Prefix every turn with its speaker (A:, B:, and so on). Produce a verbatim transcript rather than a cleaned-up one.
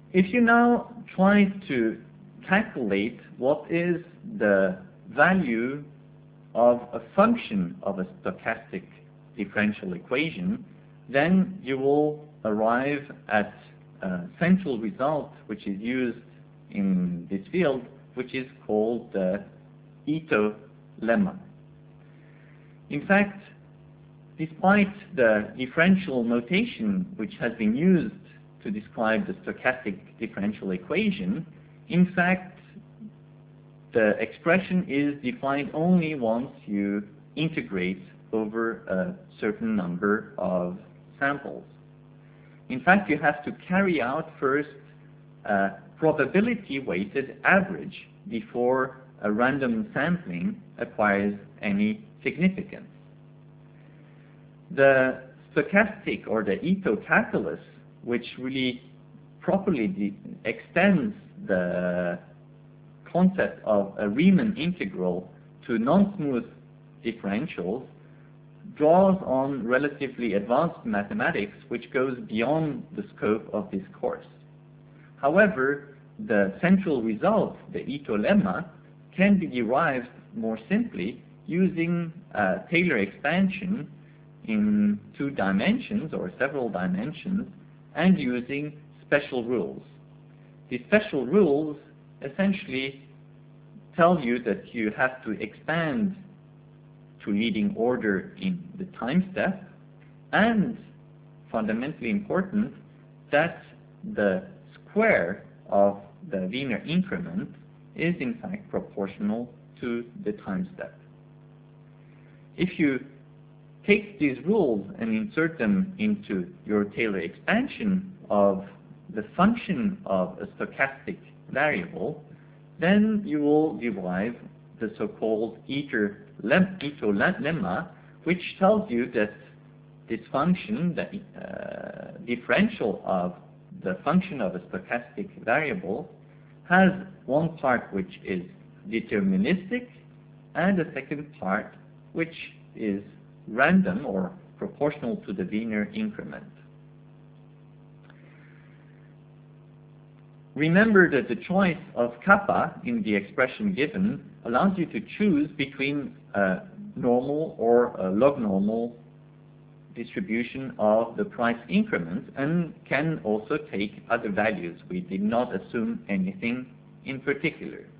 A: If you now try to calculate what is the value of a function of a stochastic differential equation, then you will arrive at a central result which is used in this field, which is called the Ito lemma. In fact, despite the differential notation which has been used to describe the stochastic differential equation, in fact, the expression is defined only once you integrate over a certain number of samples. In fact, you have to carry out first a probability-weighted average before a random sampling acquires any significance. The stochastic or the Ito calculus, which really properly extends the concept of a Riemann integral to non-smooth differentials, draws on relatively advanced mathematics which goes beyond the scope of this course. However, the central result, the Ito lemma, can be derived more simply using a Taylor expansion in two dimensions or several dimensions and using special rules. These special rules essentially tell you that you have to expand to leading order in the time step, and fundamentally important, that the square of the Wiener increment is in fact proportional to the time step. If you take these rules and insert them into your Taylor expansion of the function of a stochastic variable, then you will derive the so-called Ito lemma, which tells you that this function, the uh, differential of the function of a stochastic variable, has one part which is deterministic and a second part which is random or proportional to the Wiener increment. Remember that the choice of kappa in the expression given allows you to choose between a normal or a log normal distribution of the price increment, and can also take other values. We did not assume anything in particular.